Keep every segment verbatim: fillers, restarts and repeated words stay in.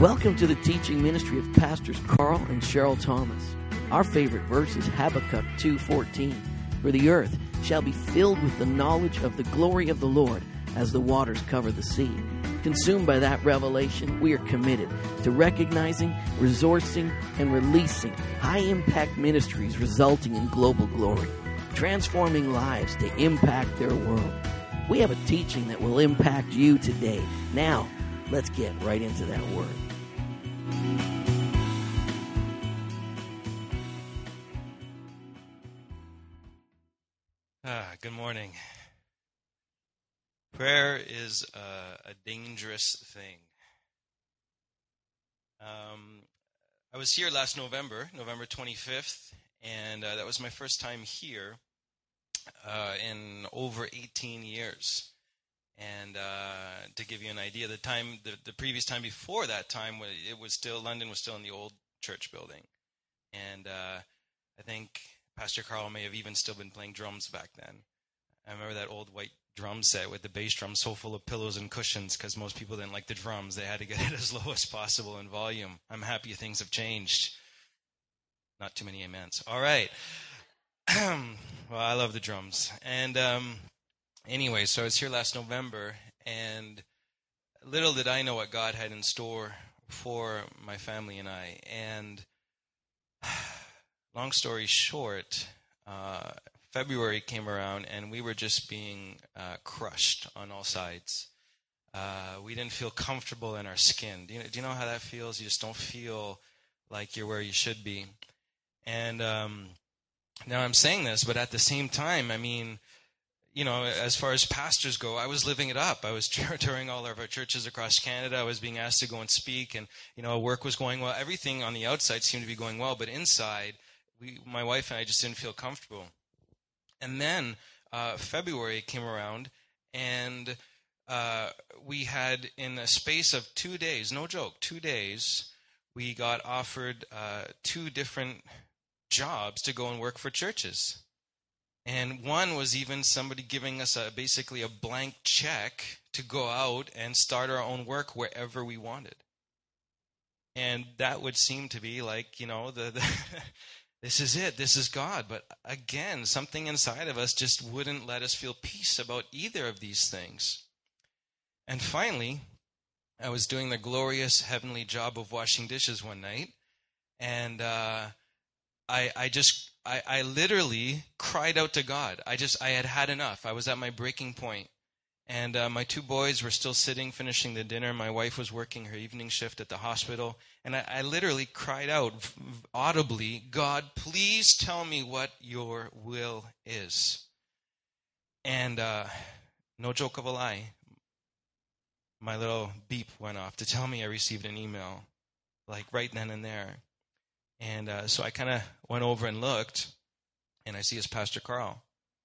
Welcome to the teaching ministry of Pastors Carl and Cheryl Thomas. Our favorite verse is Habakkuk two fourteen. For the earth shall be filled with the knowledge of the glory of the Lord as the waters cover the sea. Consumed by that revelation, we are committed to recognizing, resourcing, and releasing high-impact ministries resulting in global glory, transforming lives to impact their world. We have a teaching that will impact you today. Now, let's get right into that word. Ah, good morning. Prayer is a, a dangerous thing. Um, I was here last November, November twenty-fifth, and uh, that was my first time here uh, in over eighteen years. And uh, to give you an idea, the time, the, the previous time before that time, it was still, London was still in the old church building. And uh, I think Pastor Carl may have even still been playing drums back then. I remember that old white drum set with the bass drum so full of pillows and cushions because most people didn't like the drums. They had to get it as low as possible in volume. I'm happy things have changed. Not too many amens. All right. Well, I love the drums. And um, anyway, so I was here last November, and little did I know what God had in store for my family and I. And long story short, uh, February came around, and we were just being uh, crushed on all sides. Uh, we didn't feel comfortable in our skin. Do you, do you know how that feels? You just don't feel like you're where you should be. And um, now I'm saying this, but at the same time, I mean, you know, as far as pastors go, I was living it up. I was touring all of our churches across Canada. I was being asked to go and speak, and, you know, work was going well. Everything on the outside seemed to be going well, but inside, we, my wife and I just didn't feel comfortable. And then uh, February came around, and uh, we had, in a space of two days, no joke, two days, we got offered uh, two different jobs to go and work for churches. And one was even somebody giving us a, basically a blank check to go out and start our own work wherever we wanted. And that would seem to be like, you know, the... the this is it, this is God. But again, something inside of us just wouldn't let us feel peace about either of these things. And finally, I was doing the glorious heavenly job of washing dishes one night, and uh, I, I just, I, I literally cried out to God. I just, I had had enough. I was at my breaking point. And uh, my two boys were still sitting, finishing the dinner. My wife was working her evening shift at the hospital. And I, I literally cried out audibly, God, please tell me what your will is. And uh, no joke of a lie, my little beep went off to tell me I received an email, like right then and there. And uh, so I kind of went over and looked, and I see it's Pastor Carl.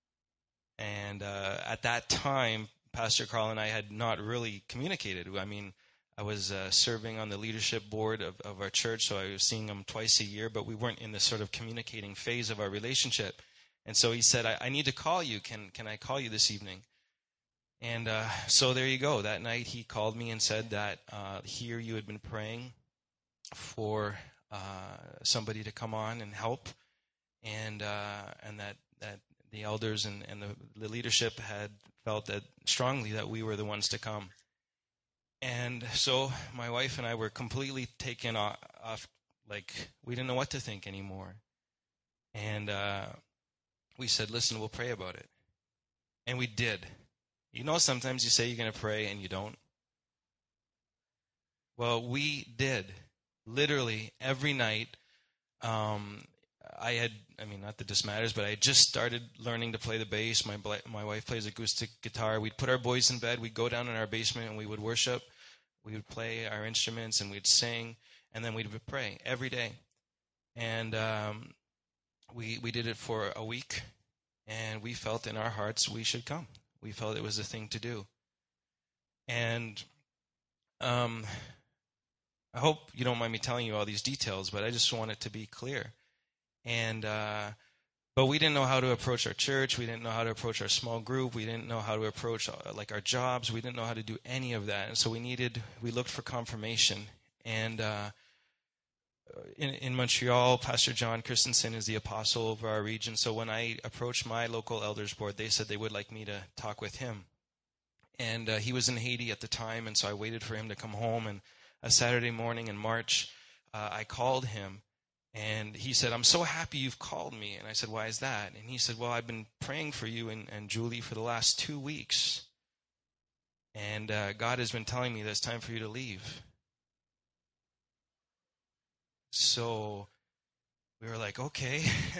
And uh, at that time, Pastor Carl and I had not really communicated. I mean, I was uh, serving on the leadership board of, of our church, so I was seeing him twice a year, but we weren't in the sort of communicating phase of our relationship. And so he said, I, I need to call you. Can can I call you this evening? And uh, so there you go. That night he called me and said that uh, here you had been praying for uh, somebody to come on and help, and uh, and that, that the elders and, and the, the leadership had felt that strongly that we were the ones to come. And so my wife and I were completely taken off, off like we didn't know what to think anymore. And uh, we said, listen, we'll pray about it. And we did. You know, sometimes you say you're going to pray and you don't. Well, we did. Literally every night. Um, I had, I mean, not that this matters, but I had just started learning to play the bass. My my wife plays acoustic guitar. We'd put our boys in bed. We'd go down in our basement and we would worship. We would play our instruments and we'd sing, and then we'd pray every day. And um, we we did it for a week, and we felt in our hearts we should come. We felt it was the thing to do. And um, I hope you don't mind me telling you all these details, but I just want it to be clear. And uh, but we didn't know how to approach our church. We didn't know how to approach our small group. We didn't know how to approach uh, like our jobs. We didn't know how to do any of that. And so we needed, we looked for confirmation. And uh, in, in Montreal, Pastor John Christensen is the apostle over our region. So when I approached my local elders board, they said they would like me to talk with him. And uh, he was in Haiti at the time, and so I waited for him to come home. And a Saturday morning in March, uh, I called him, and he said, "I'm so happy you've called me." And I said, "Why is that?" And he said, "Well, I've been praying for you and, and Julie for the last two weeks. And uh, God has been telling me that it's time for you to leave." So we were like, okay.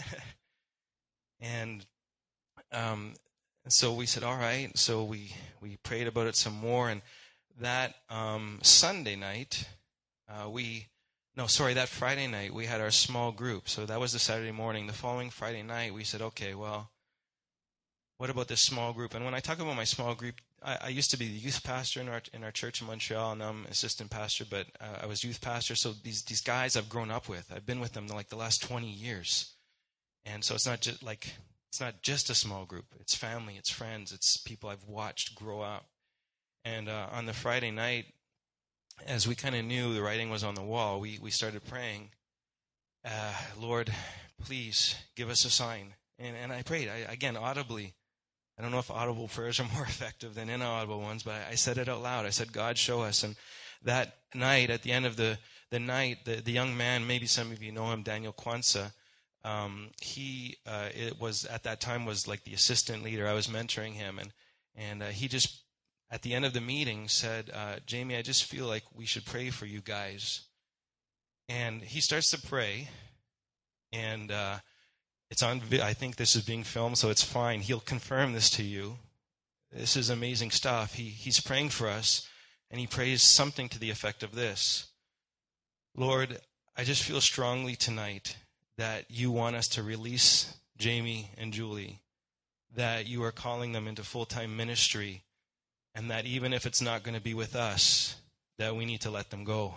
and um, so we said, all right. So we, we prayed about it some more. And that um, Sunday night, uh, we, no, sorry, that Friday night, we had our small group. So that was the Saturday morning. The following Friday night, we said, okay, well, what about this small group? And when I talk about my small group, I, I used to be the youth pastor in our in our church in Montreal, and I'm assistant pastor, but uh, I was youth pastor. So these these guys I've grown up with. I've been with them like the last twenty years. And so it's not just like it's not just a small group. It's family, it's friends, it's people I've watched grow up. And uh, on the Friday night, as we kind of knew the writing was on the wall, we, we started praying, uh, Lord, please give us a sign. And, and I prayed, I, again, audibly. I don't know if audible prayers are more effective than inaudible ones, but I, I said it out loud. I said, God, show us. And that night, at the end of the, the night, the, the young man, maybe some of you know him, Daniel Kwanzaa, um, he uh, it was at that time was like the assistant leader. I was mentoring him, and, and uh, he just, at the end of the meeting, said, uh, Jamie, I just feel like we should pray for you guys. And he starts to pray, and uh, it's on. I think this is being filmed, so it's fine. He'll confirm this to you. This is amazing stuff. He he's praying for us, and he prays something to the effect of this: Lord, I just feel strongly tonight that you want us to release Jamie and Julie, that you are calling them into full-time ministry, and that even if it's not going to be with us, that we need to let them go.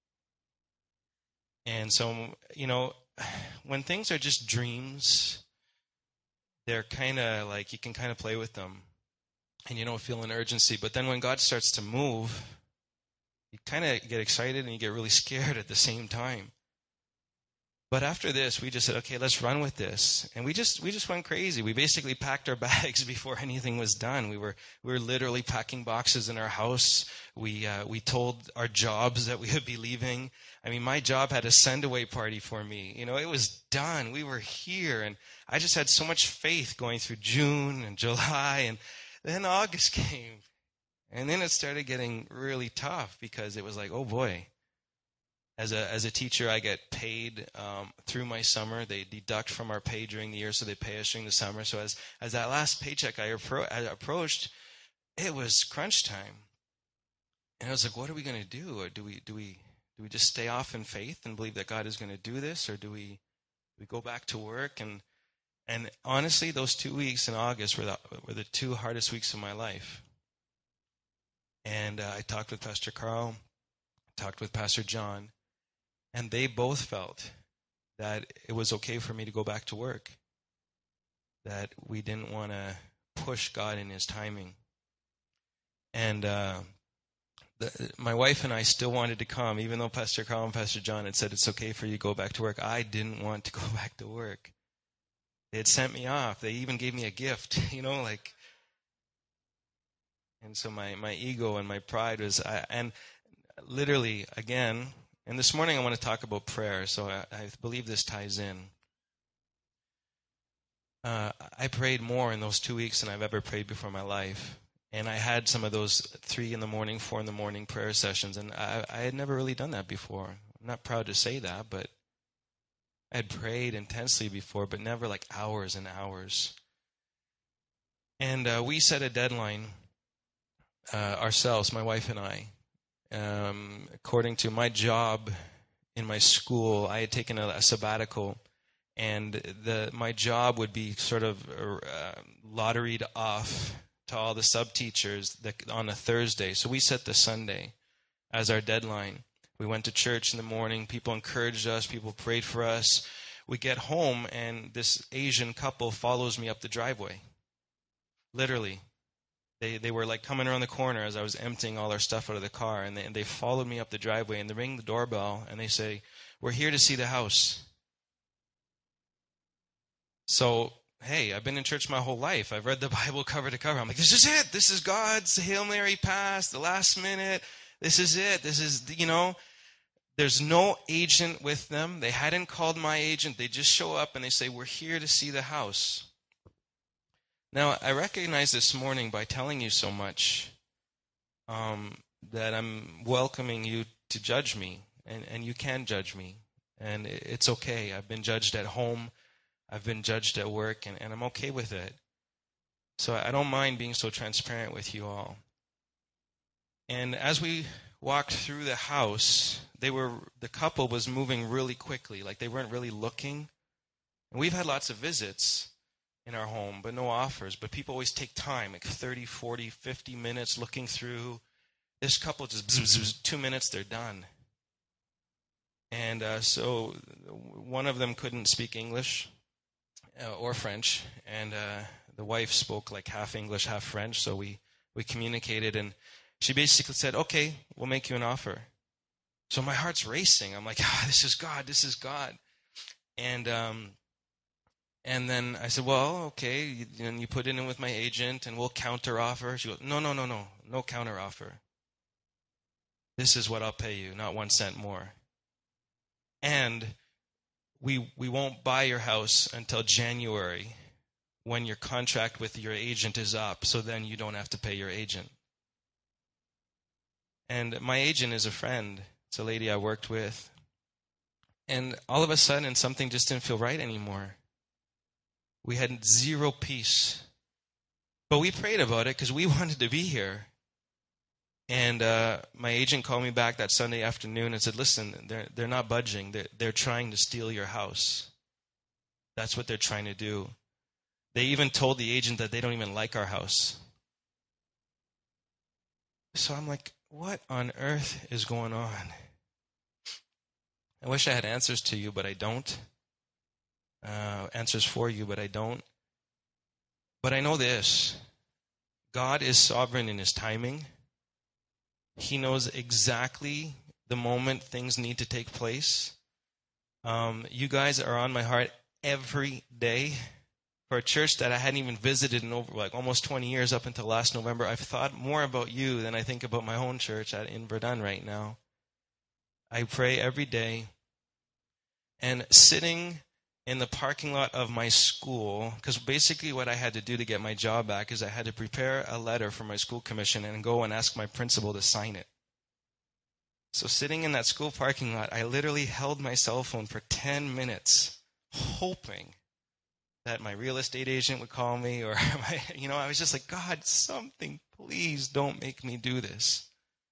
And so, you know, when things are just dreams, they're kind of like, you can kind of play with them and you don't feel an urgency. But then when God starts to move, you kind of get excited and you get really scared at the same time. But after this, we just said, okay, let's run with this. And we just we just went crazy. We basically packed our bags before anything was done. We were we were literally packing boxes in our house. We uh, we told our jobs that we would be leaving. I mean, my job had a send-away party for me. You know, it was done. We were here. And I just had so much faith going through June and July. And then August came. And then it started getting really tough because it was like, oh, boy. As a as a teacher, I get paid um, through my summer. They deduct from our pay during the year, so they pay us during the summer. So as as that last paycheck I, appro- I approached, it was crunch time, and I was like, "What are we going to do? Or do we do we do we just stay off in faith and believe that God is going to do this, or do we do we go back to work?" And and honestly, those two weeks in August were the were the two hardest weeks of my life. And uh, I talked with Pastor Carl, talked with Pastor John. And they both felt that it was okay for me to go back to work, that we didn't want to push God in his timing. And uh, the, my wife and I still wanted to come, even though Pastor Carl and Pastor John had said it's okay for you to go back to work. I didn't want to go back to work. They had sent me off. They even gave me a gift, you know, like. And so my, my ego and my pride was, I, and literally, again, and this morning I want to talk about prayer, so I, I believe this ties in. Uh, I prayed more in those two weeks than I've ever prayed before in my life. And I had some of those three in the morning, four in the morning prayer sessions, and I, I had never really done that before. I'm not proud to say that, but I had prayed intensely before, but never like hours and hours. And uh, we set a deadline uh, ourselves, my wife and I. Um, according to my job in my school, I had taken a, a sabbatical, and the my job would be sort of uh, lotteried off to all the sub-teachers that, on a Thursday. So we set the Sunday as our deadline. We went to church in the morning. People encouraged us. People prayed for us. We get home, and this Asian couple follows me up the driveway. Literally. They they were like coming around the corner as I was emptying all our stuff out of the car, and they, and they followed me up the driveway, and they ring the doorbell, and they say, "We're here to see the house." So, hey, I've been in church my whole life. I've read the Bible cover to cover. I'm like, this is it. This is God's Hail Mary pass, the last minute. This is it. This is, you know, there's no agent with them. They hadn't called my agent. They just show up and they say, "We're here to see the house." Now, I recognize this morning by telling you so much um, that I'm welcoming you to judge me, and, and you can judge me, and it's okay. I've been judged at home. I've been judged at work, and, and I'm okay with it. So I don't mind being so transparent with you all. And as we walked through the house, they were the couple was moving really quickly, like they weren't really looking. And we've had lots of visits in our home, but no offers. But people always take time, like thirty, forty, fifty minutes looking through. This couple just, bzz, bzz, bzz, two minutes, they're done. And uh, so one of them couldn't speak English uh, or French, and uh, the wife spoke like half English, half French, so we, we communicated, and she basically said, "Okay, we'll make you an offer." So my heart's racing. I'm like, ah, this is God, this is God. And um, and then I said, "Well, okay, you, and you put it in with my agent, and we'll counter offer." She goes, "No, no, no, no, no counter offer. This is what I'll pay you, not one cent more. And we we won't buy your house until January, when your contract with your agent is up, so then you don't have to pay your agent." And my agent is a friend. It's a lady I worked with. And all of a sudden, something just didn't feel right anymore. We had zero peace. But we prayed about it because we wanted to be here. And uh, my agent called me back that Sunday afternoon and said, "Listen, they're, they're not budging. They're, they're trying to steal your house. That's what they're trying to do. They even told the agent that they don't even like our house." So I'm like, what on earth is going on? I wish I had answers to you, but I don't. Uh, answers for you, but I don't. But I know this. God is sovereign in his timing. He knows exactly the moment things need to take place. Um, you guys are on my heart every day. For a church that I hadn't even visited in over like almost twenty years up until last November, I've thought more about you than I think about my own church at, in Verdun right now. I pray every day. And sitting in the parking lot of my school, because basically what I had to do to get my job back is I had to prepare a letter for my school commission and go and ask my principal to sign it. So sitting in that school parking lot, I literally held my cell phone for ten minutes, hoping that my real estate agent would call me, or my, you know, I was just like, "God, something, please don't make me do this."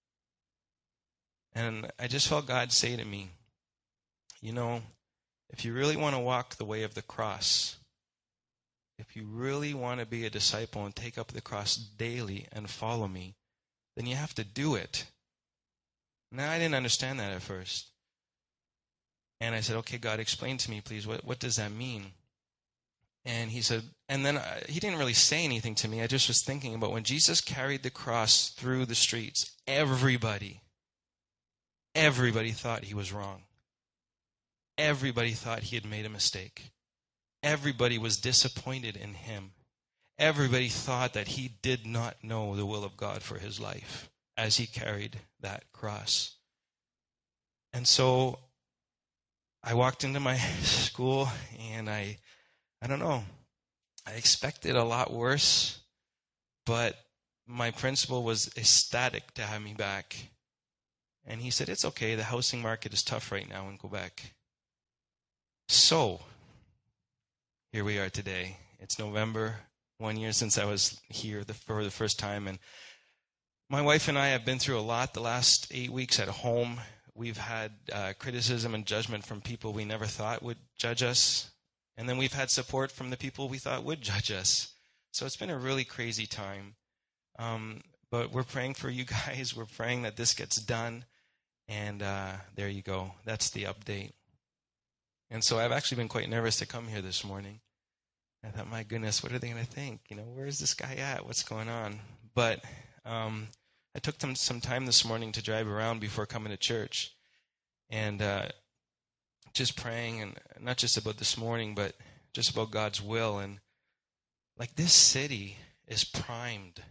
And I just felt God say to me, you know, if you really want to walk the way of the cross, if you really want to be a disciple and take up the cross daily and follow me, then you have to do it. Now, I didn't understand that at first. And I said, "Okay, God, explain to me, please. What, what does that mean?" And he said, and then I, he didn't really say anything to me. I just was thinking about when Jesus carried the cross through the streets, everybody, everybody thought he was wrong. Everybody thought he had made a mistake. Everybody was disappointed in him. Everybody thought that he did not know the will of God for his life as he carried that cross. And so I walked into my school and I I don't know. I expected a lot worse, but my principal was ecstatic to have me back. And he said, "It's okay, the housing market is tough right now in Quebec." So, here we are today. It's November, one year since I was here for the first time. And my wife and I have been through a lot the last eight weeks at home. We've had uh, criticism and judgment from people we never thought would judge us. And then we've had support from the people we thought would judge us. So it's been a really crazy time. Um, but we're praying for you guys. We're praying that this gets done. And uh, there you go. That's the update. And so I've actually been quite nervous to come here this morning. I thought, my goodness, what are they going to think? You know, where is this guy at? What's going on? But um, I took them some time this morning to drive around before coming to church, and uh, just praying, and not just about this morning, but just about God's will. And like, this city is primed.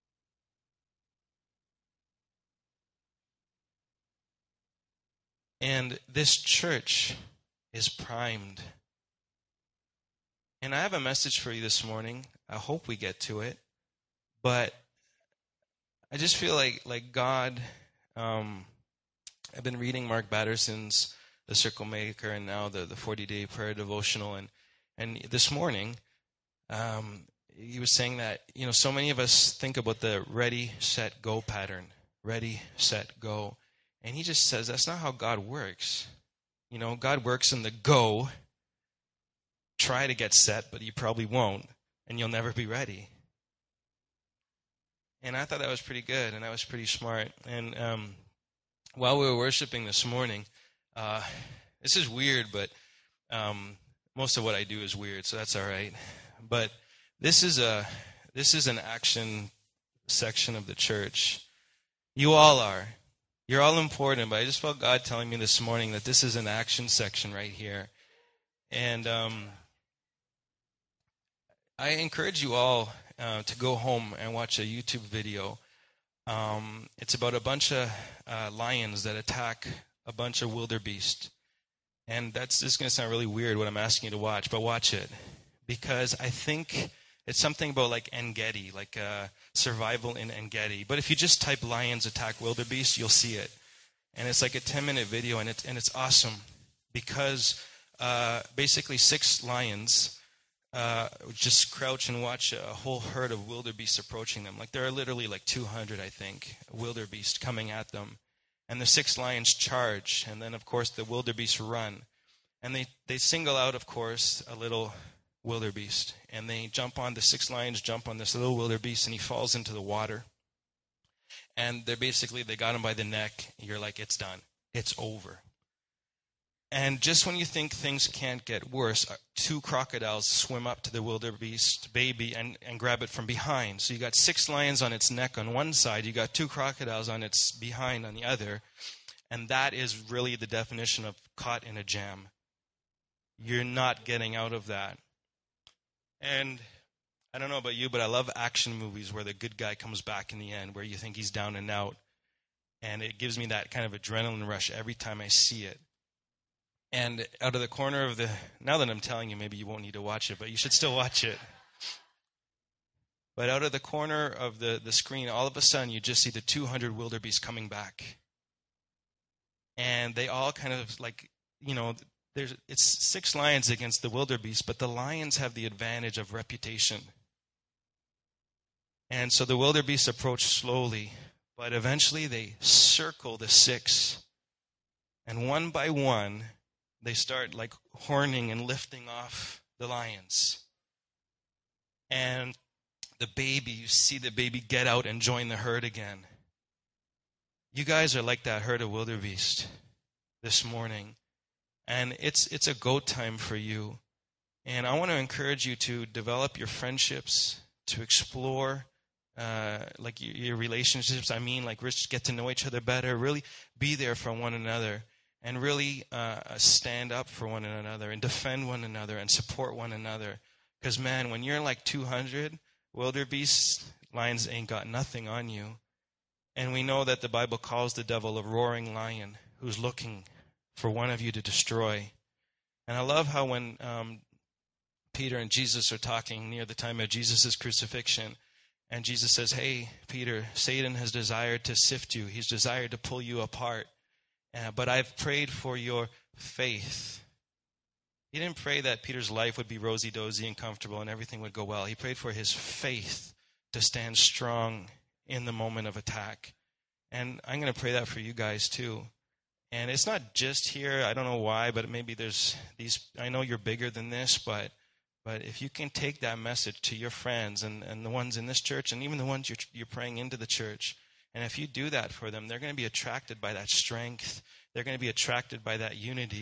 And this church is primed. And I have a message for you this morning. I hope we get to it. But I just feel like like God, um, I've been reading Mark Batterson's The Circle Maker, and now the, the forty-day prayer devotional. And, and this morning, um, he was saying that, you know, so many of us think about the ready, set, go pattern. Ready, set, go. And he just says that's not how God works. You know, God works in the go. Try to get set, but you probably won't, and you'll never be ready. And I thought that was pretty good, and that was pretty smart. And um, while we were worshiping this morning, uh, this is weird, but um, most of what I do is weird, so that's all right. But this is a this is an action section of the church. You all are. You're all important, but I just felt God telling me this morning that this is an action section right here. And um, I encourage you all uh, to go home and watch a YouTube video. Um, it's about a bunch of uh, lions that attack a bunch of wildebeest. And that's just going to sound really weird what I'm asking you to watch, but watch it. Because I think it's something about like Engedi, like uh, survival in Engedi. But if you just type lions attack wildebeest, you'll see it. And it's like a ten-minute video, and it's, and it's awesome. Because uh, basically six lions uh, just crouch and watch a whole herd of wildebeest approaching them. Like there are literally like two hundred, I think, wildebeest coming at them. And the six lions charge, and then, of course, the wildebeest run. And they, they single out, of course, a little wildebeest. And they jump on, the six lions jump on this little wildebeest, and he falls into the water. And they're basically, they got him by the neck. You're like, it's done. It's over. And just when you think things can't get worse, two crocodiles swim up to the wildebeest baby and, and grab it from behind. So you got six lions on its neck on one side. You got two crocodiles on its behind on the other. And that is really the definition of caught in a jam. You're not getting out of that. And I don't know about you, but I love action movies where the good guy comes back in the end, where you think he's down and out. And it gives me that kind of adrenaline rush every time I see it. And out of the corner of the, now that I'm telling you, maybe you won't need to watch it, but you should still watch it. But out of the corner of the, the screen, all of a sudden, you just see the two hundred wildebeest coming back. And they all kind of like, you know, there's it's six lions against the wildebeest, but the lions have the advantage of reputation. And so the wildebeest approach slowly, but eventually they circle the six. And one by one, they start like horning and lifting off the lions. And the baby, you see the baby get out and join the herd again. You guys are like that herd of wildebeest this morning. And it's it's a go time for you. And I want to encourage you to develop your friendships, to explore uh, like your, your relationships. I mean, like just get to know each other better, really be there for one another. And really uh, stand up for one another and defend one another and support one another. Because, man, when you're like two hundred, wildebeest, lions ain't got nothing on you. And we know that the Bible calls the devil a roaring lion who's looking for one of you to destroy. And I love how when um, Peter and Jesus are talking near the time of Jesus' crucifixion, and Jesus says, hey, Peter, Satan has desired to sift you. He's desired to pull you apart. Uh, but I've prayed for your faith. He didn't pray that Peter's life would be rosy-dozy and comfortable and everything would go well. He prayed for his faith to stand strong in the moment of attack. And I'm going to pray that for you guys too. And it's not just here. I don't know why, but maybe there's these. I know you're bigger than this, but but if you can take that message to your friends and, and the ones in this church and even the ones you're, you're praying into the church, and if you do that for them, they're going to be attracted by that strength. They're going to be attracted by that unity.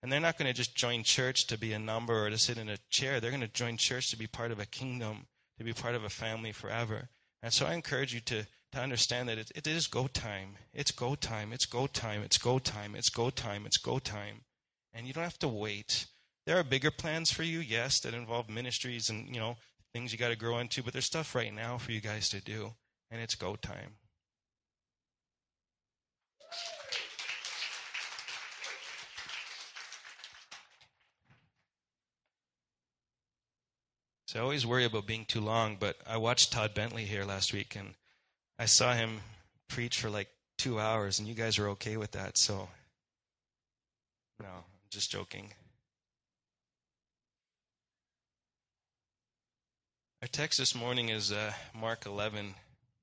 And they're not going to just join church to be a number or to sit in a chair. They're going to join church to be part of a kingdom, to be part of a family forever. And so I encourage you to, to understand that it, it is go time. It's go time. It's go time. It's go time. It's go time. It's go time. And you don't have to wait. There are bigger plans for you, yes, that involve ministries and, you know, things you got to grow into. But there's stuff right now for you guys to do. And it's go time. So I always worry about being too long, but I watched Todd Bentley here last week, and I saw him preach for like two hours, and you guys are okay with that, so no, I'm just joking. Our text this morning is uh, Mark eleven.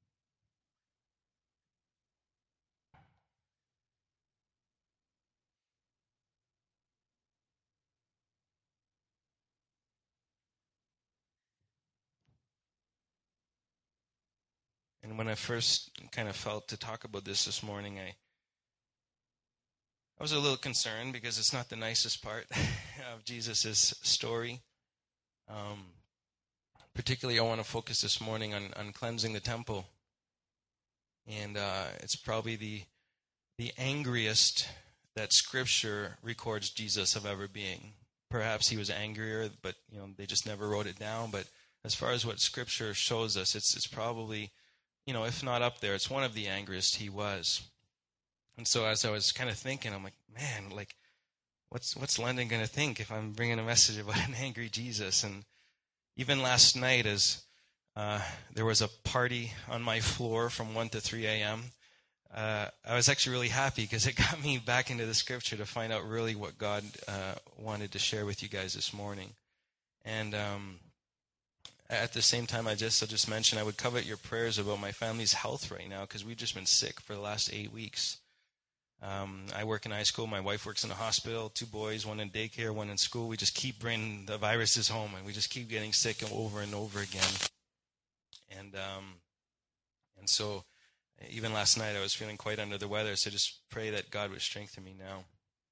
And when I first kind of felt to talk about this this morning, I I was a little concerned because it's not the nicest part of Jesus' story. Um, particularly, I want to focus this morning on, on cleansing the temple. And uh, it's probably the the angriest that Scripture records Jesus of ever being. Perhaps he was angrier, but you know they just never wrote it down. But as far as what Scripture shows us, it's it's probably, you know, if not up there, it's one of the angriest he was. And so as I was kind of thinking, I'm like, man, like, what's what's London going to think if I'm bringing a message about an angry Jesus? And even last night, as uh, there was a party on my floor from one to three a.m., uh, I was actually really happy because it got me back into the Scripture to find out really what God uh, wanted to share with you guys this morning. And um at the same time, I just I just mentioned I would covet your prayers about my family's health right now because we've just been sick for the last eight weeks. Um, I work in high school. My wife works in a hospital. Two boys, one in daycare, one in school. We just keep bringing the viruses home, and we just keep getting sick over and over again. And um, and so even last night I was feeling quite under the weather, so just pray that God would strengthen me now.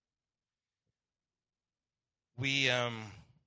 We... Um,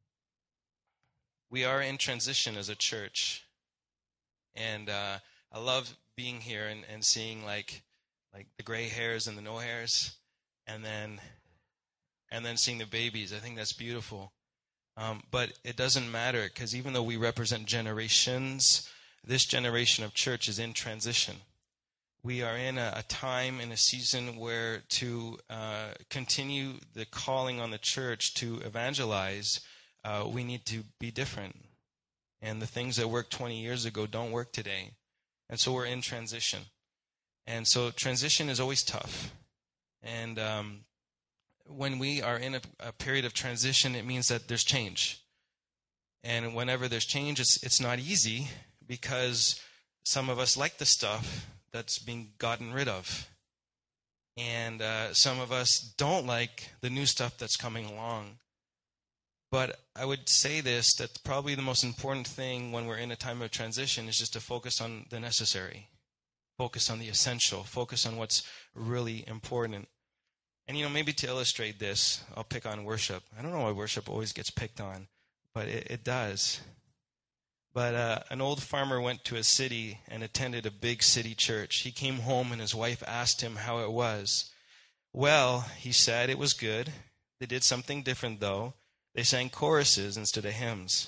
We are in transition as a church, and uh, I love being here and, and seeing like like the gray hairs and the no hairs, and then and then seeing the babies. I think that's beautiful. Um, but it doesn't matter because even though we represent generations, this generation of church is in transition. We are in a, a time, in a season where to uh, continue the calling on the church to evangelize, Uh, we need to be different. And the things that worked twenty years ago don't work today. And so we're in transition. And so transition is always tough. And um, when we are in a, a period of transition, it means that there's change. And whenever there's change, it's, it's not easy because some of us like the stuff that's being gotten rid of. And uh, some of us don't like the new stuff that's coming along. But I would say this, that probably the most important thing when we're in a time of transition is just to focus on the necessary. Focus on the essential. Focus on what's really important. And, you know, maybe to illustrate this, I'll pick on worship. I don't know why worship always gets picked on, but it, it does. But uh, an old farmer went to a city and attended a big city church. He came home and his wife asked him how it was. Well, he said, it was good. They did something different, though. They sang choruses instead of hymns.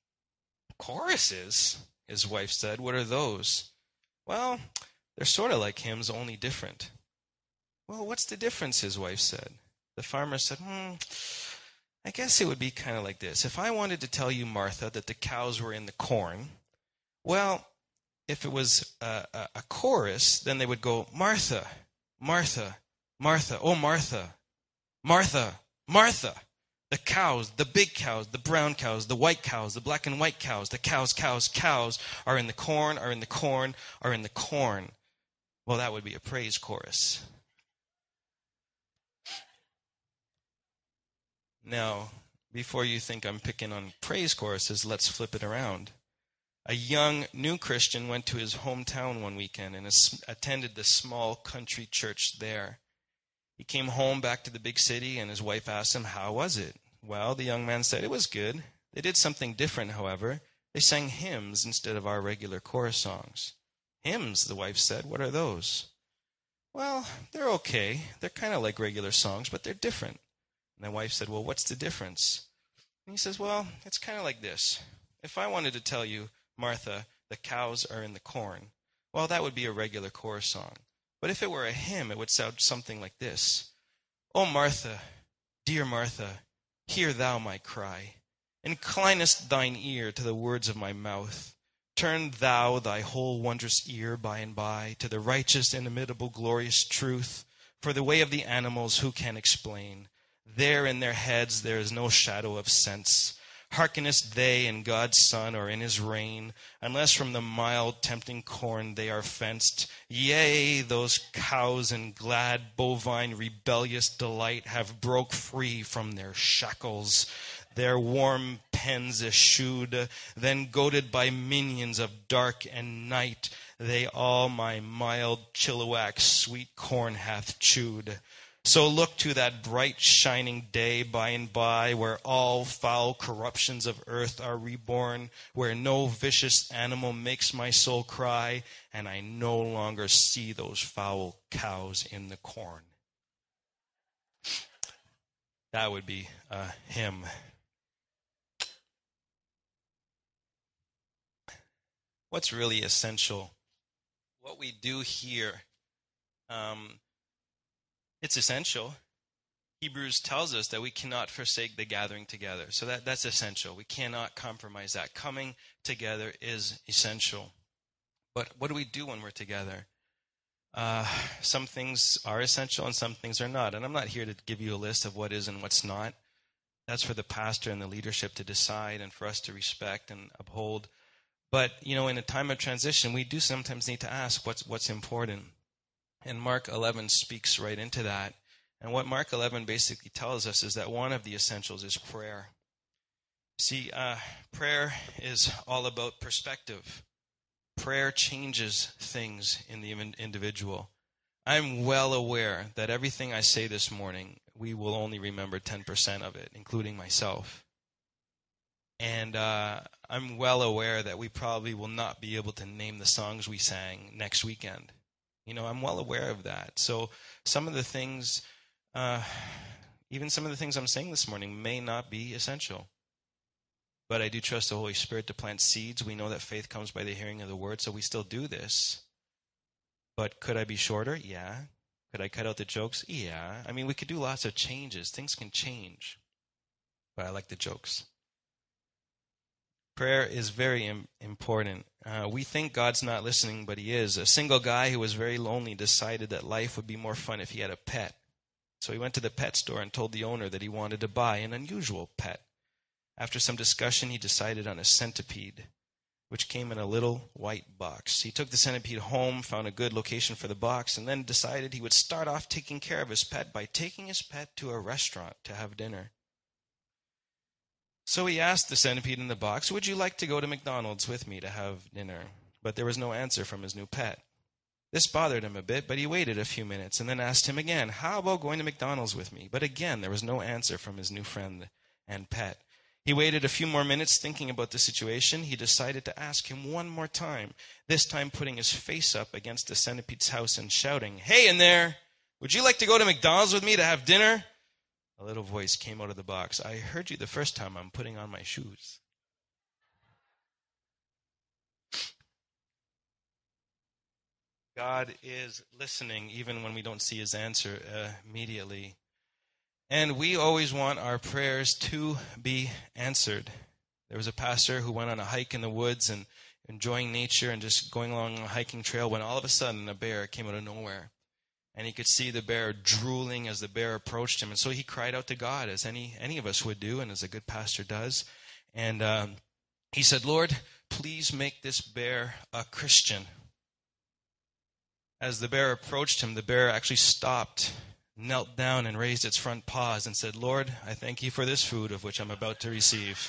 Choruses? His wife said. What are those? Well, they're sort of like hymns, only different. Well, what's the difference? His wife said. The farmer said, hmm, I guess it would be kind of like this. If I wanted to tell you, Martha, that the cows were in the corn, well, if it was a, a, a chorus, then they would go, Martha, Martha, Martha, oh, Martha, Martha, Martha. The cows, the big cows, the brown cows, the white cows, the black and white cows, the cows, cows, cows are in the corn, are in the corn, are in the corn. Well, that would be a praise chorus. Now, before you think I'm picking on praise choruses, let's flip it around. A young new Christian went to his hometown one weekend and attended the small country church there. He came home back to the big city, and his wife asked him, how was it? Well, the young man said, it was good. They did something different, however. They sang hymns instead of our regular chorus songs. Hymns, the wife said. What are those? Well, they're okay. They're kind of like regular songs, but they're different. And the wife said, well, what's the difference? And he says, well, it's kind of like this. If I wanted to tell you, Martha, the cows are in the corn, well, that would be a regular chorus song. But if it were a hymn, it would sound something like this. O Martha, dear Martha, hear thou my cry. Inclinest thine ear to the words of my mouth. Turn thou thy whole wondrous ear by and by to the righteous, inimitable, glorious truth. For the way of the animals who can explain? There in their heads there is no shadow of sense. Hearkenest they in God's sun or in his rain, unless from the mild tempting corn they are fenced. Yea, those cows in glad bovine rebellious delight have broke free from their shackles. Their warm pens eschewed, then goaded by minions of dark and night, they all my mild Chilliwack sweet corn hath chewed. So look to that bright shining day by and by, where all foul corruptions of earth are reborn, where no vicious animal makes my soul cry, and I no longer see those foul cows in the corn. That would be a hymn. What's really essential? What we do here, um, it's essential. Hebrews tells us that we cannot forsake the gathering together. So that, that's essential. We cannot compromise that. Coming together is essential. But what do we do when we're together? Uh, some things are essential and some things are not. And I'm not here to give you a list of what is and what's not. That's for the pastor and the leadership to decide and for us to respect and uphold. But, you know, in a time of transition, we do sometimes need to ask what's what's important. And Mark eleven speaks right into that. And what Mark eleven basically tells us is that one of the essentials is prayer. See, uh, prayer is all about perspective. Prayer changes things in the individual. I'm well aware that everything I say this morning, we will only remember ten percent of it, including myself. And uh, I'm well aware that we probably will not be able to name the songs we sang next weekend. You know, I'm well aware of that. So some of the things, uh, even some of the things I'm saying this morning may not be essential. But I do trust the Holy Spirit to plant seeds. We know that faith comes by the hearing of the word, so we still do this. But could I be shorter? Yeah. Could I cut out the jokes? Yeah. I mean, we could do lots of changes. Things can change. But I like the jokes. Prayer is very im- important. Uh, we think God's not listening, but he is. A single guy who was very lonely decided that life would be more fun if he had a pet. So he went to the pet store and told the owner that he wanted to buy an unusual pet. After some discussion, he decided on a centipede, which came in a little white box. He took the centipede home, found a good location for the box, and then decided he would start off taking care of his pet by taking his pet to a restaurant to have dinner. So he asked the centipede in the box, would you like to go to McDonald's with me to have dinner? But there was no answer from his new pet. This bothered him a bit, but he waited a few minutes and then asked him again, how about going to McDonald's with me? But again, there was no answer from his new friend and pet. He waited a few more minutes thinking about the situation. He decided to ask him one more time, this time putting his face up against the centipede's house and shouting, hey in there, would you like to go to McDonald's with me to have dinner? A little voice came out of the box. I heard you the first time. I'm putting on my shoes. God is listening even when we don't see his answer uh, immediately. And we always want our prayers to be answered. There was a pastor who went on a hike in the woods and enjoying nature and just going along a hiking trail when all of a sudden a bear came out of nowhere. And he could see the bear drooling as the bear approached him. And so he cried out to God, as any any of us would do, and as a good pastor does. And um, he said, Lord, please make this bear a Christian. As the bear approached him, the bear actually stopped, knelt down, and raised its front paws and said, Lord, I thank you for this food of which I'm about to receive.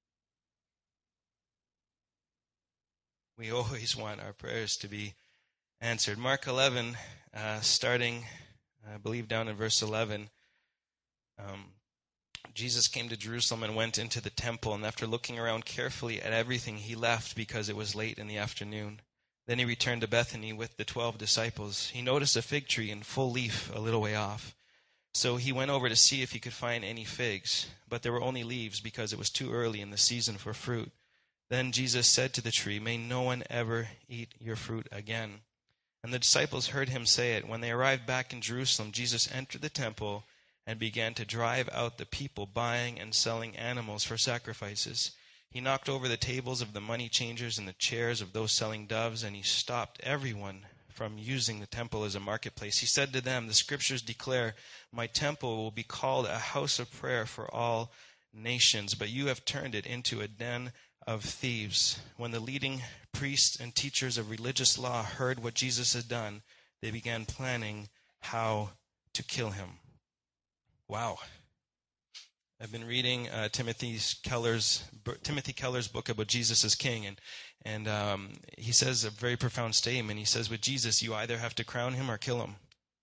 We always want our prayers to be answered. Mark eleven, uh, starting, I believe, down in verse eleven. Um, Jesus came to Jerusalem and went into the temple, and after looking around carefully at everything, he left because it was late in the afternoon. Then he returned to Bethany with the twelve disciples. He noticed a fig tree in full leaf a little way off. So he went over to see if he could find any figs, but there were only leaves because it was too early in the season for fruit. Then Jesus said to the tree, "May no one ever eat your fruit again." And the disciples heard him say it. When they arrived back in Jerusalem, Jesus entered the temple and began to drive out the people buying and selling animals for sacrifices. He knocked over the tables of the money changers and the chairs of those selling doves, and he stopped everyone from using the temple as a marketplace. He said to them, "The scriptures declare, 'My temple will be called a house of prayer for all nations,' but you have turned it into a den of thieves." When the leading priests and teachers of religious law heard what Jesus had done, they began planning how to kill him. Wow. I've been reading uh, Timothy Keller's Timothy Keller's book about Jesus as King, and and um, he says a very profound statement. He says, with Jesus, you either have to crown him or kill him.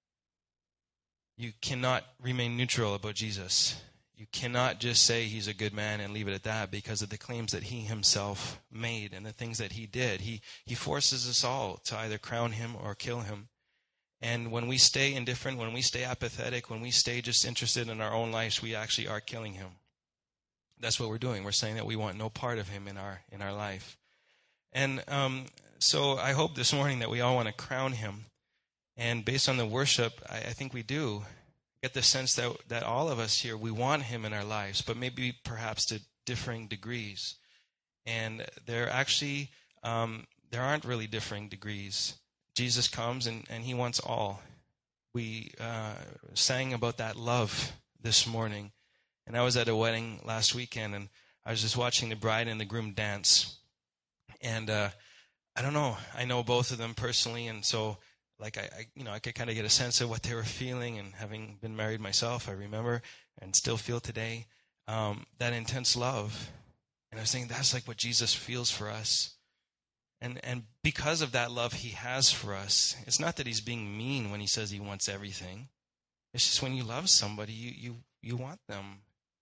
You cannot remain neutral about Jesus. You cannot just say he's a good man and leave it at that because of the claims that he himself made and the things that he did. He he forces us all to either crown him or kill him. And when we stay indifferent, when we stay apathetic, when we stay just interested in our own lives, we actually are killing him. That's what we're doing. We're saying that we want no part of him in our in our life. And um, so I hope this morning that we all want to crown him. And based on the worship, I, I think we do get the sense that, that all of us here, we want him in our lives, but maybe perhaps to differing degrees. And there actually, um, there aren't really differing degrees. Jesus comes and, and he wants all. We uh, sang about that love this morning. And I was at a wedding last weekend, and I was just watching the bride and the groom dance. And uh, I don't know, I know both of them personally, and so like I, I you know, I could kind of get a sense of what they were feeling, and having been married myself, I remember and still feel today um, that intense love. And I was thinking that's like what Jesus feels for us. And and because of that love he has for us, it's not that he's being mean when he says he wants everything. It's just when you love somebody, you you, you want them.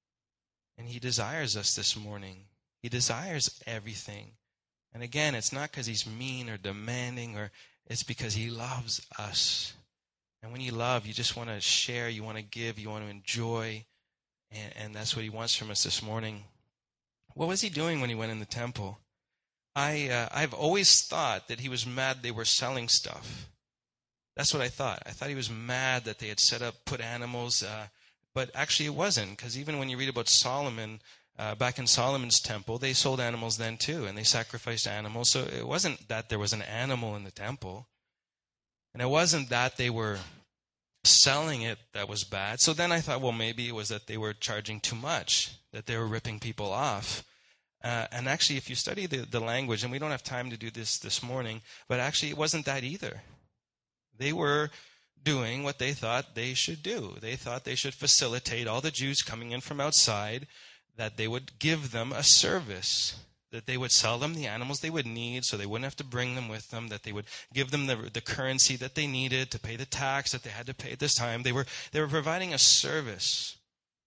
And he desires us this morning. He desires everything. And again, it's not because he's mean or demanding, or it's because he loves us. And when you love, you just want to share, you want to give, you want to enjoy. And, and that's what he wants from us this morning. What was he doing when he went in the temple? I, uh, I've always thought that he was mad they were selling stuff. That's what I thought. I thought he was mad that they had set up, put animals, uh, but actually it wasn't, because even when you read about Solomon, uh, back in Solomon's temple, they sold animals then too, and they sacrificed animals. So it wasn't that there was an animal in the temple, and it wasn't that they were selling it that was bad. So then I thought, well, maybe it was that they were charging too much, that they were ripping people off. Uh, and actually, if you study the, the language, and we don't have time to do this this morning, but actually it wasn't that either. They were doing what they thought they should do. They thought they should facilitate all the Jews coming in from outside, that they would give them a service, that they would sell them the animals they would need so they wouldn't have to bring them with them, that they would give them the, the currency that they needed to pay the tax that they had to pay at this time. They were, they were providing a service.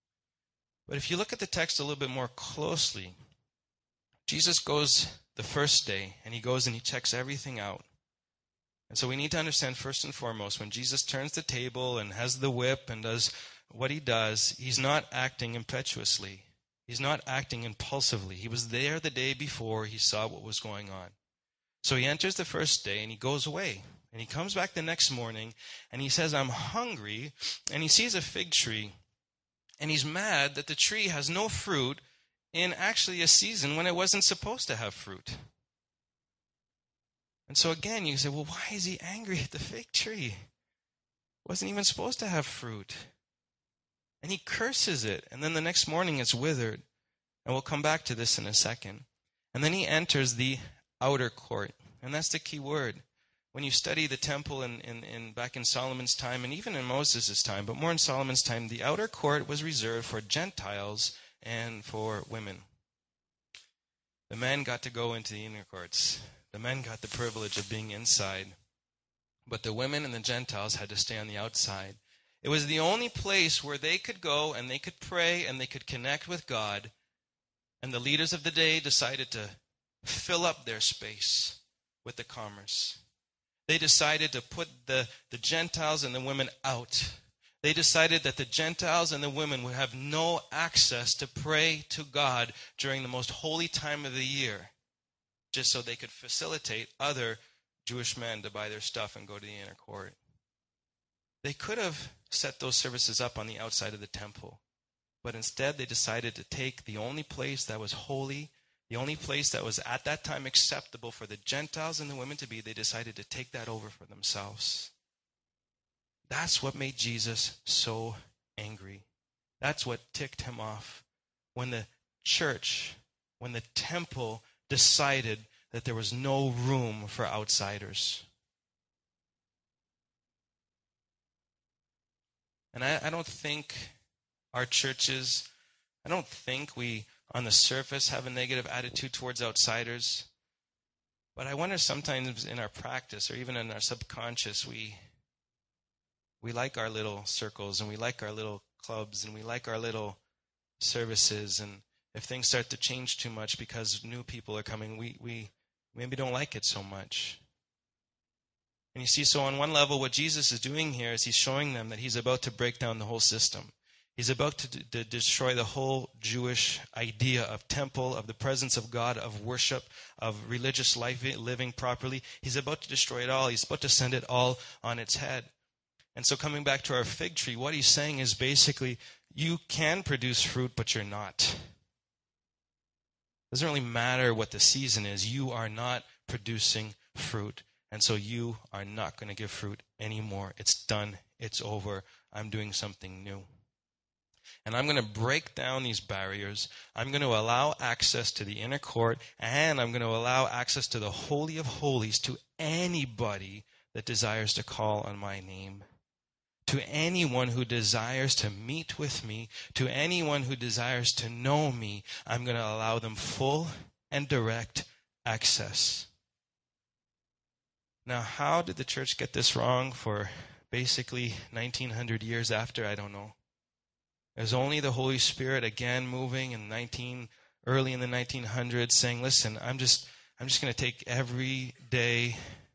But if you look at the text a little bit more closely, Jesus goes the first day, and he goes and he checks everything out. And so we need to understand, first and foremost, when Jesus turns the table and has the whip and does what he does, he's not acting impetuously. He's not acting impulsively. He was there the day before he saw what was going on. So he enters the first day, and he goes away. And he comes back the next morning, and he says, "I'm hungry." And he sees a fig tree, and he's mad that the tree has no fruit in actually a season when it wasn't supposed to have fruit. And so again, you say, well, why is he angry at the fig tree? It wasn't even supposed to have fruit. And he curses it. And then the next morning it's withered. And we'll come back to this in a second. And then he enters the outer court. And that's the key word. When you study the temple in, in, in back in Solomon's time, and even in Moses' time, but more in Solomon's time, the outer court was reserved for Gentiles and for women. The men got to go into the inner courts. The men got the privilege of being inside. but the women and the Gentiles had to stay on the outside. It was the only place where they could go and they could pray and they could connect with God. And the leaders of the day decided to fill up their space with the commerce. They decided to put the, the Gentiles and the women out. They decided that the Gentiles and the women would have no access to pray to God during the most holy time of the year, just so they could facilitate other Jewish men to buy their stuff and go to the inner court. They could have set those services up on the outside of the temple, but instead they decided to take the only place that was holy, the only place that was at that time acceptable for the Gentiles and the women to be. They decided to take that over for themselves. That's what made Jesus so angry. That's what ticked him off. When the church, when the temple decided that there was no room for outsiders. And I, I don't think our churches, I don't think we, on the surface, have a negative attitude towards outsiders. But I wonder sometimes in our practice, or even in our subconscious, we we like our little circles, and we like our little clubs, and we like our little services. And if things start to change too much because new people are coming, we, we maybe don't like it so much. And you see, so on one level, what Jesus is doing here is he's showing them that he's about to break down the whole system. He's about to, to destroy the whole Jewish idea of temple, of the presence of God, of worship, of religious life living properly. He's about to destroy it all. He's about to send it all on its head. And so coming back to our fig tree, what he's saying is basically, you can produce fruit, but you're not. It doesn't really matter what the season is. You are not producing fruit. And so you are not going to give fruit anymore. It's done. It's over. I'm doing something new. And I'm going to break down these barriers. I'm going to allow access to the inner court, and I'm going to allow access to the Holy of Holies to anybody that desires to call on my name. To anyone who desires to meet with me, to anyone who desires to know me, I'm going to allow them full and direct access. Now, how did the church get this wrong for basically nineteen hundred years after? I don't know. It was only the Holy Spirit again moving in nineteen early in the nineteen hundreds, saying, "Listen, I'm just I'm just going to take every day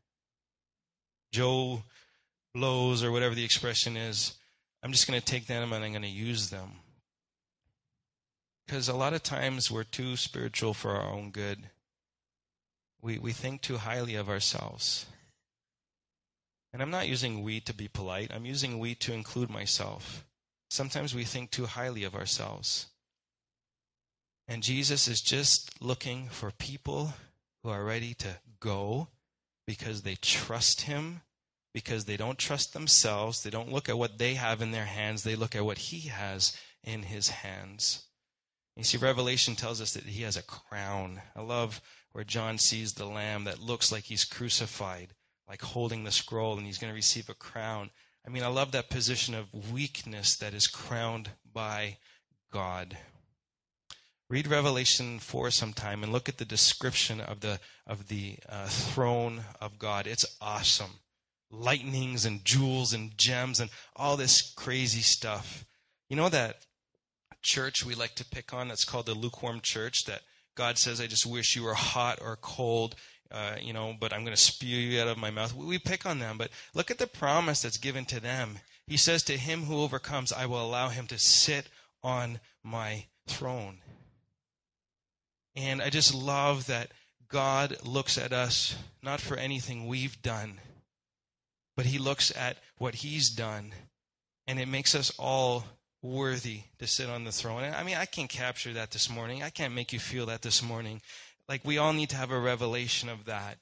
Joe Blows or whatever the expression is. I'm just going to take them and I'm going to use them." Because a lot of times we're too spiritual for our own good. We we think too highly of ourselves. And I'm not using we to be polite. I'm using we to include myself. Sometimes we think too highly of ourselves. And Jesus is just looking for people who are ready to go because they trust him, because they don't trust themselves. They don't look at what they have in their hands. They look at what he has in his hands. You see, Revelation tells us that he has a crown. I love where John sees the Lamb that looks like he's crucified, like holding the scroll, and he's going to receive a crown. I mean, I love that position of weakness that is crowned by God. Read Revelation four sometime and look at the description of the of the uh, throne of God. It's awesome. Lightnings and jewels and gems and all this crazy stuff. You know that church we like to pick on that's called the lukewarm church, that God says, "I just wish you were hot or cold, uh, you know, but I'm going to spew you out of my mouth." We pick on them, but look at the promise that's given to them. He says, "To him who overcomes, I will allow him to sit on my throne." And I just love that God looks at us not for anything we've done, but he looks at what he's done, and it makes us all worthy to sit on the throne. I mean, I can't capture that this morning. I can't make you feel that this morning. Like, we all need to have a revelation of that.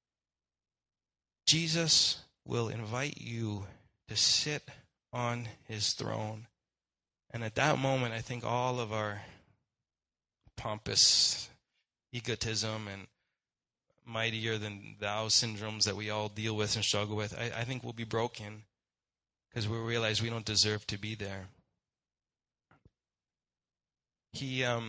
Jesus will invite you to sit on his throne. And at that moment, I think all of our pompous egotism and mightier than thou syndromes that we all deal with and struggle with, I, I think will be broken, because we realize we don't deserve to be there. He, um,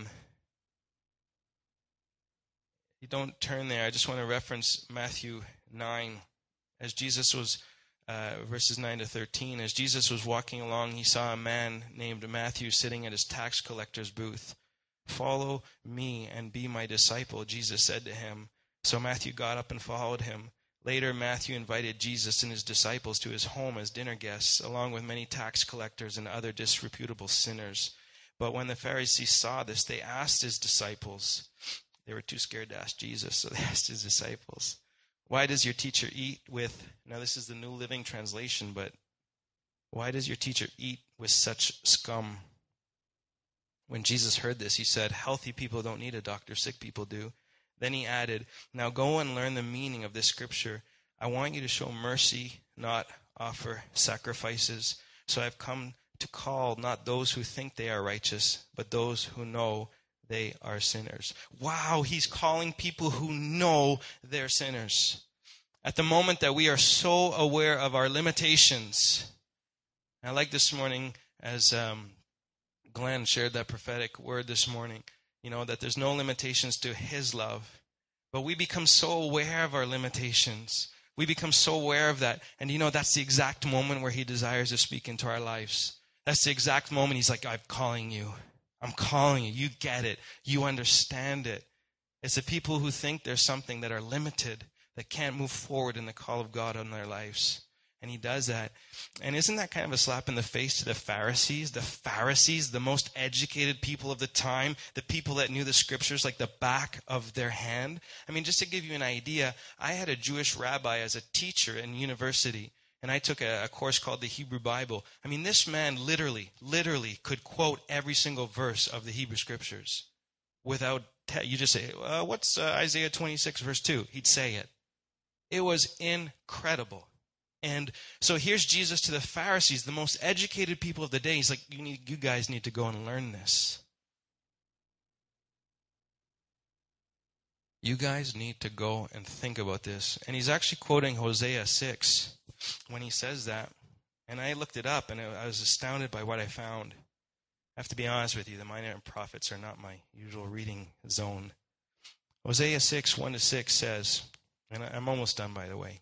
you don't turn there. I just want to reference Matthew nine. As Jesus was uh, verses nine to thirteen. As Jesus was walking along, he saw a man named Matthew sitting at his tax collector's booth. "Follow me and be my disciple," Jesus said to him. So Matthew got up and followed him. Later, Matthew invited Jesus and his disciples to his home as dinner guests, along with many tax collectors and other disreputable sinners. But when the Pharisees saw this, they asked his disciples. They were too scared to ask Jesus, so they asked his disciples, "Why does your teacher eat with," now this is the New Living Translation, but "why does your teacher eat with such scum?" When Jesus heard this, he said, "Healthy people don't need a doctor, sick people do." Then he added, "Now go and learn the meaning of this scripture. I want you to show mercy, not offer sacrifices. So I've come to call not those who think they are righteous, but those who know they are sinners." Wow, he's calling people who know they're sinners. At the moment that we are so aware of our limitations, I like this morning as um, Glenn shared that prophetic word this morning, you know, that there's no limitations to his love. But we become so aware of our limitations. We become so aware of that. And you know, that's the exact moment where he desires to speak into our lives. That's the exact moment he's like, "I'm calling you. I'm calling you. You get it. You understand it." It's the people who think there's something that are limited, that can't move forward in the call of God on their lives. And he does that. And isn't that kind of a slap in the face to the Pharisees? The Pharisees, the most educated people of the time, the people that knew the scriptures like the back of their hand. I mean, just to give you an idea, I had a Jewish rabbi as a teacher in university, and I took a, a course called the Hebrew Bible. I mean, this man literally, literally could quote every single verse of the Hebrew scriptures without, te- you just say, uh, what's uh, Isaiah twenty-six verse two? He'd say it. It was incredible. And so here's Jesus to the Pharisees, the most educated people of the day. He's like, you need, you guys need to go and learn this. You guys need to go and think about this. And he's actually quoting Hosea six when he says that. And I looked it up, and I was astounded by what I found. I have to be honest with you, the minor prophets are not my usual reading zone. Hosea six, one to six says, and I'm almost done, by the way.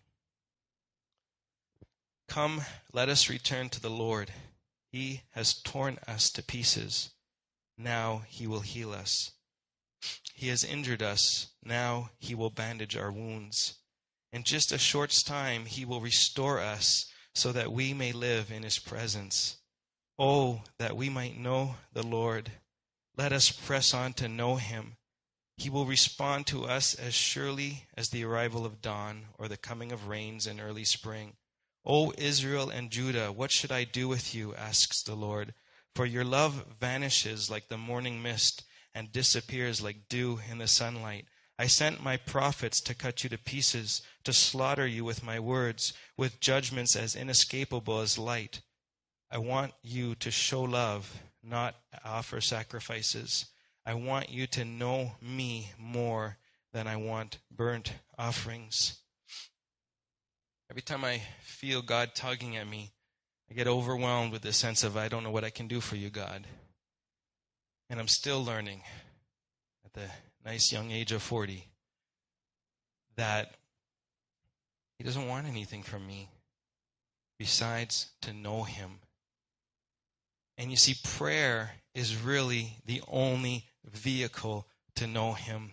"Come, let us return to the Lord. He has torn us to pieces. Now he will heal us. He has injured us. Now he will bandage our wounds. In just a short time he will restore us so that we may live in his presence. Oh, that we might know the Lord. Let us press on to know him. He will respond to us as surely as the arrival of dawn or the coming of rains in early spring. O Israel and Judah, what should I do with you, asks the Lord? For your love vanishes like the morning mist and disappears like dew in the sunlight. I sent my prophets to cut you to pieces, to slaughter you with my words, with judgments as inescapable as light. I want you to show love, not offer sacrifices. I want you to know me more than I want burnt offerings." Every time I feel God tugging at me, I get overwhelmed with this sense of, I don't know what I can do for you, God. And I'm still learning at the nice young age of forty that he doesn't want anything from me besides to know him. And you see, prayer is really the only vehicle to know him.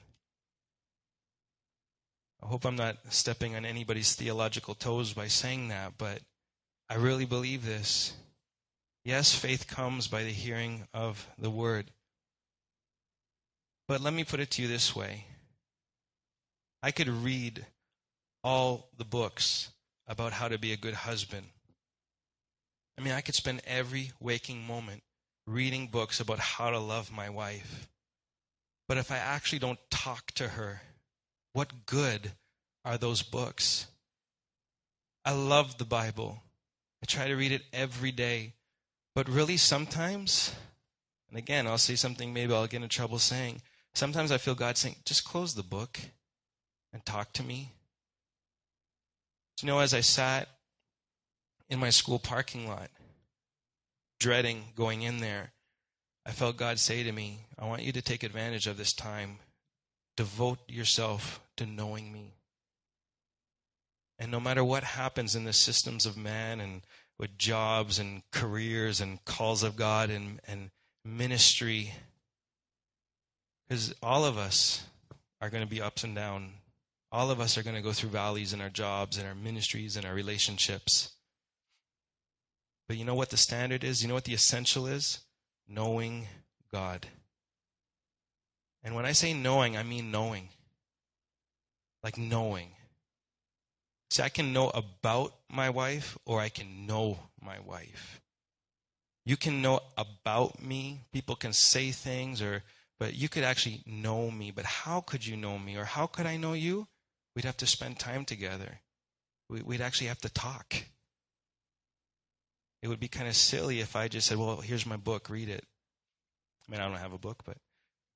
I hope I'm not stepping on anybody's theological toes by saying that, but I really believe this. Yes, faith comes by the hearing of the word. But let me put it to you this way. I could read all the books about how to be a good husband. I mean, I could spend every waking moment reading books about how to love my wife. But if I actually don't talk to her, what good are those books? I love the Bible. I try to read it every day. But really sometimes, and again, I'll say something maybe I'll get in trouble saying, sometimes I feel God saying, just close the book and talk to me. You know, as I sat in my school parking lot, dreading going in there, I felt God say to me, I want you to take advantage of this time. Devote yourself to knowing me. And no matter what happens in the systems of man and with jobs and careers and calls of God and, and ministry, because all of us are going to be ups and down. All of us are going to go through valleys in our jobs and our ministries and our relationships. But you know what the standard is? You know what the essential is? Knowing God. And when I say knowing, I mean knowing. Like knowing. See, I can know about my wife or I can know my wife. You can know about me. People can say things, or but you could actually know me. But how could you know me? Or how could I know you? We'd have to spend time together. We'd actually have to talk. It would be kind of silly if I just said, well, here's my book, read it. I mean, I don't have a book, but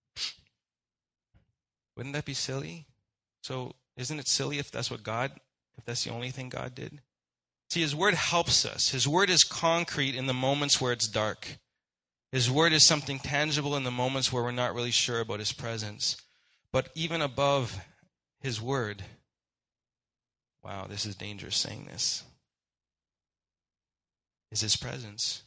wouldn't that be silly? So isn't it silly if that's what God, if that's the only thing God did? See, His Word helps us. His Word is concrete in the moments where it's dark. His Word is something tangible in the moments where we're not really sure about His presence. But even above His Word, wow, this is dangerous saying this, is His presence.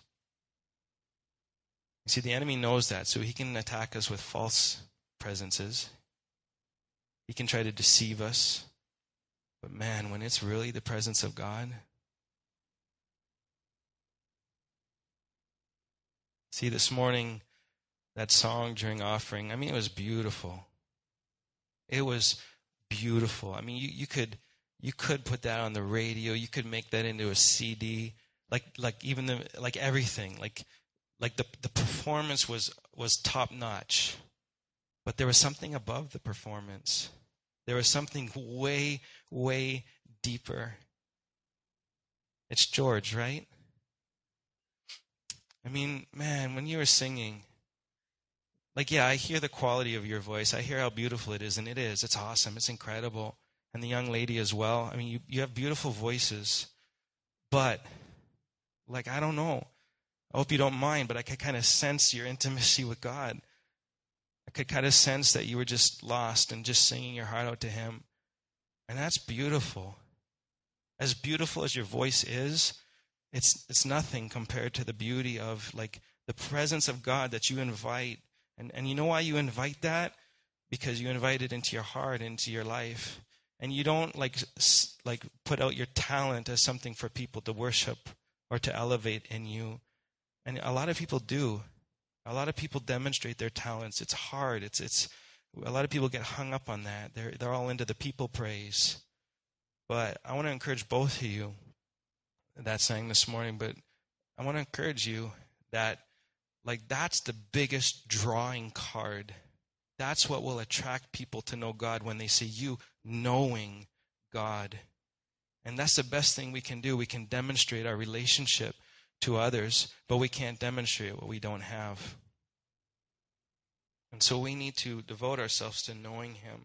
You see, the enemy knows that, so he can attack us with false presences. He can try to deceive us. But man, when it's really the presence of God, see, this morning, that song during offering, I mean, it was beautiful. It was beautiful. I mean, you, you could you could put that on the radio. You could make that into a C D. Like like even the like everything. Like like the the performance was was top notch. But there was something above the performance. There was something way, way deeper. It's George, right? I mean, man, when you were singing, like, yeah, I hear the quality of your voice. I hear how beautiful it is, and it is. It's awesome. It's incredible. And the young lady as well. I mean, you, you have beautiful voices. But, like, I don't know. I hope you don't mind, but I could kind of sense your intimacy with God. I could kind of sense that you were just lost and just singing your heart out to Him. And that's beautiful. As beautiful as your voice is, it's it's nothing compared to the beauty of, like, the presence of God that you invite. And and you know why you invite that? Because you invite it into your heart, into your life. And you don't, like, like put out your talent as something for people to worship or to elevate in you. And a lot of people do. A lot of people demonstrate their talents. It's hard. It's it's a lot of people get hung up on that. They're they're all into the people praise. But I want to encourage both of you that sang this morning, but I want to encourage you that, like, that's the biggest drawing card. That's what will attract people to know God when they see you knowing God. And that's the best thing we can do. We can demonstrate our relationship to others, but we can't demonstrate what we don't have. And so we need to devote ourselves to knowing Him.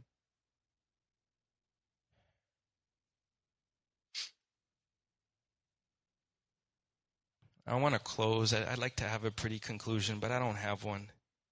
I want to close. I'd like to have a pretty conclusion, but I don't have one.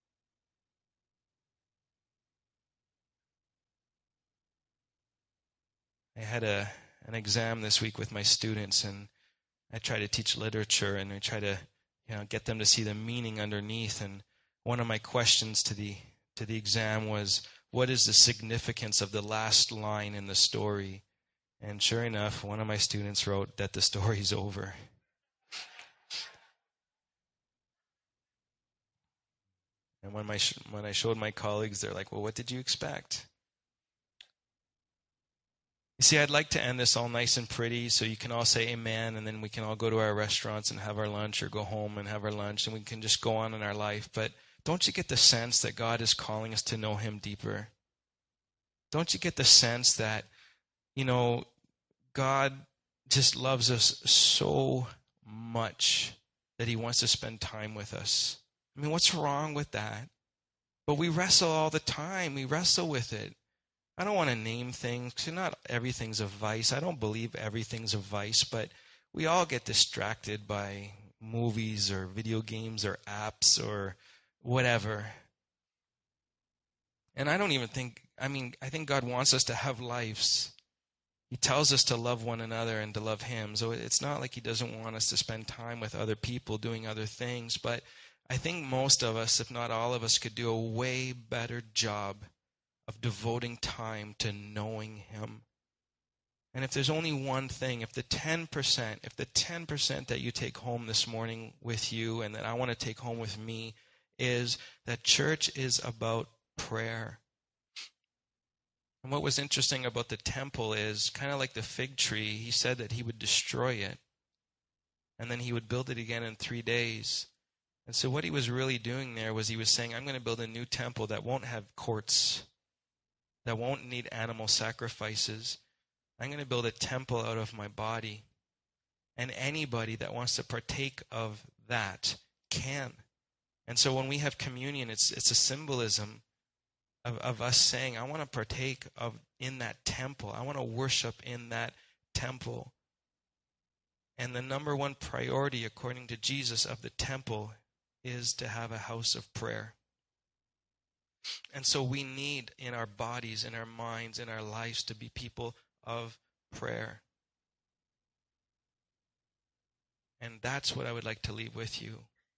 I had a an exam this week with my students, and I try to teach literature, and I try to, you know, get them to see the meaning underneath. And one of my questions to the to the exam was, what is the significance of the last line in the story? And sure enough, one of my students wrote that the story's over. And when my when I showed my colleagues, they're like, well, what did you expect? You see, I'd like to end this all nice and pretty so you can all say amen, and then we can all go to our restaurants and have our lunch, or go home and have our lunch, and we can just go on in our life. But don't you get the sense that God is calling us to know Him deeper? Don't you get the sense that, you know, God just loves us so much that He wants to spend time with us? I mean, what's wrong with that? But we wrestle all the time. We wrestle with it. I don't want to name things, because not everything's a vice. I don't believe everything's a vice, but we all get distracted by movies or video games or apps or whatever. And I don't even think, I mean, I think God wants us to have lives. He tells us to love one another and to love him. So it's not like he doesn't want us to spend time with other people doing other things. But I think most of us, if not all of us, could do a way better job of devoting time to knowing him. And if there's only one thing, if the ten percent, if the ten percent that you take home this morning with you and that I want to take home with me is that church is about prayer. And what was interesting about the temple is, kind of like the fig tree, he said that he would destroy it, and then he would build it again in three days. And so what he was really doing there was he was saying, I'm going to build a new temple that won't have courts, that won't need animal sacrifices. I'm going to build a temple out of my body. And anybody that wants to partake of that can. And so when we have communion, it's it's a symbolism Of, of us saying, I want to partake of in that temple. I want to worship in that temple. And the number one priority, according to Jesus, of the temple is to have a house of prayer. And so we need in our bodies, in our minds, in our lives to be people of prayer. And that's what I would like to leave with you.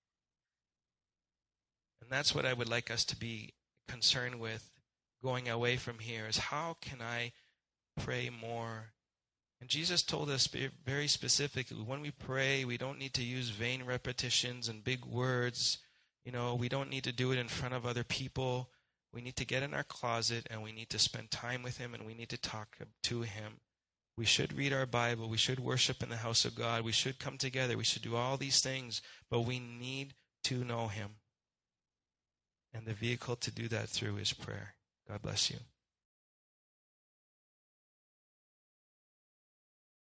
And that's what I would like us to be concerned with going away from here, is how can I pray more? And Jesus told us very specifically, when we pray, we don't need to use vain repetitions and big words. You know, we don't need to do it in front of other people. We need to get in our closet and we need to spend time with him and we need to talk to him. We should read our Bible. We should worship in the house of God. We should come together. We should do all these things, but we need to know him. And the vehicle to do that through is prayer. God bless you.